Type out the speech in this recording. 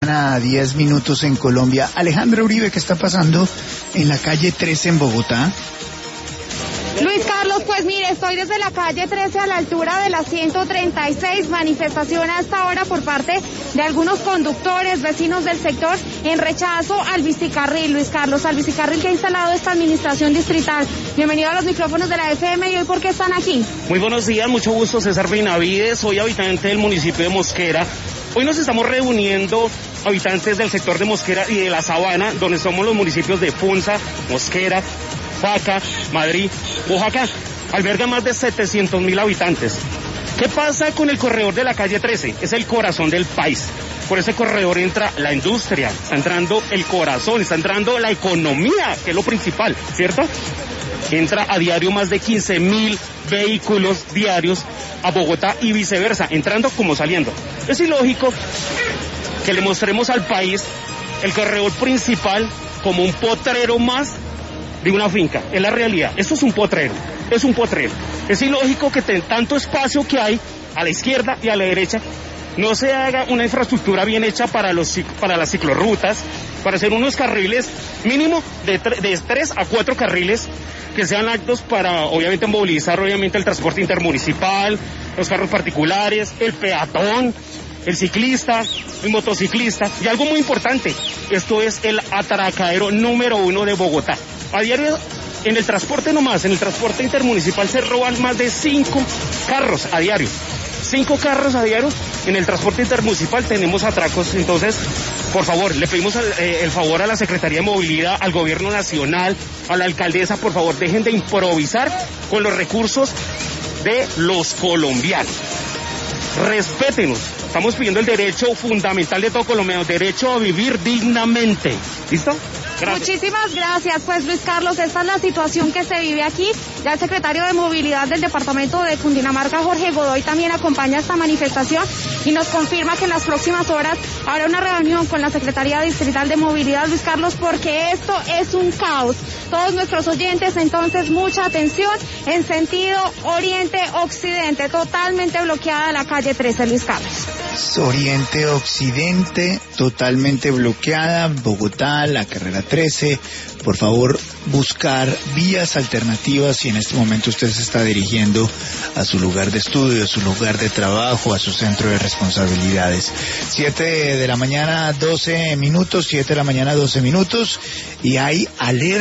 A 10 minutos en Colombia. Alejandra Uribe, ¿qué está pasando en la calle 13 en Bogotá? Luis Carlos, pues mire, estoy desde la calle 13 a la altura de la 136, manifestación hasta ahora por parte de algunos conductores, vecinos del sector, en rechazo al bicicarril, Luis Carlos, al bicicarril que ha instalado esta administración distrital. Bienvenido a los micrófonos de la FM, y hoy, ¿por qué están aquí? Muy buenos días, mucho gusto, César Benavides, soy habitante del municipio de Mosquera. Hoy nos estamos reuniendo habitantes del sector de Mosquera y de la Sabana, donde somos los municipios de Funza, Mosquera, Faca, Madrid, Oaxaca. Alberga más de 700.000 habitantes. ¿Qué pasa con el corredor de la calle 13? Es el corazón del país. Por ese corredor entra la industria, está entrando el corazón, está entrando la economía, que es lo principal, ¿cierto? Entra a diario más de 15.000 vehículos diarios a Bogotá y viceversa, entrando como saliendo. Es ilógico que le mostremos al país el corredor principal como un potrero más de una finca. Es la realidad. Esto es un potrero. Es un potrero. Es ilógico que tanto espacio que hay a la izquierda y a la derecha no se haga una infraestructura bien hecha para las ciclorrutas, para hacer unos carriles mínimo de 3 a 4 carriles que sean aptos para, obviamente, movilizar, obviamente, el transporte intermunicipal, los carros particulares, el peatón, el ciclista, el motociclista. Y algo muy importante, esto es el atracadero número 1 de Bogotá. A diario, en el transporte nomás, en el transporte intermunicipal se roban más de 5 carros a diario. 5 carros a diario. En el transporte intermunicipal tenemos atracos. Entonces, por favor, le pedimos el favor a la Secretaría de Movilidad, al Gobierno Nacional, a la alcaldesa, por favor, dejen de improvisar con los recursos de los colombianos. Respétenos. Estamos pidiendo el derecho fundamental de todo colombiano, derecho a vivir dignamente. ¿Listo? Gracias. Muchísimas gracias. Pues, Luis Carlos, esta es la situación que se vive aquí. Ya el secretario de Movilidad del departamento de Cundinamarca, Jorge Godoy, también acompaña esta manifestación y nos confirma que en las próximas horas habrá una reunión con la Secretaría Distrital de Movilidad, Luis Carlos, porque esto es un caos. Todos nuestros oyentes, entonces, mucha atención en sentido oriente-occidente, totalmente bloqueada la calle 13, Luis Carlos. Oriente-occidente, totalmente bloqueada, Bogotá, la carrera 13. Por favor, buscar vías alternativas si en este momento usted se está dirigiendo a su lugar de estudio, a su lugar de trabajo, a su centro de responsabilidades. 7 de la mañana, 12 minutos, y hay alerta.